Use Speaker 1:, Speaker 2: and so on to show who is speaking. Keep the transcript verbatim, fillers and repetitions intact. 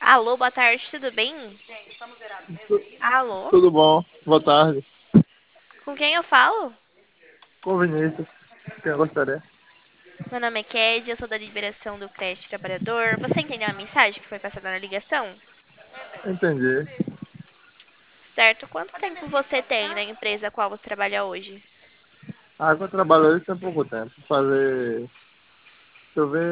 Speaker 1: Alô, boa tarde, tudo bem?
Speaker 2: Tu-
Speaker 1: Alô?
Speaker 2: Tudo bom? Boa tarde.
Speaker 1: Com quem eu falo?
Speaker 2: Com Vinícius. Quem eu gostaria?
Speaker 1: Meu nome é Ked, eu sou da Liberação do Crédito Trabalhador. Você entendeu a mensagem que foi passada na ligação?
Speaker 2: Entendi.
Speaker 1: Certo. Quanto tempo você tem na empresa a qual você trabalha hoje?
Speaker 2: Ah, eu trabalho isso tem pouco tempo. Fazer. Deixa eu ver.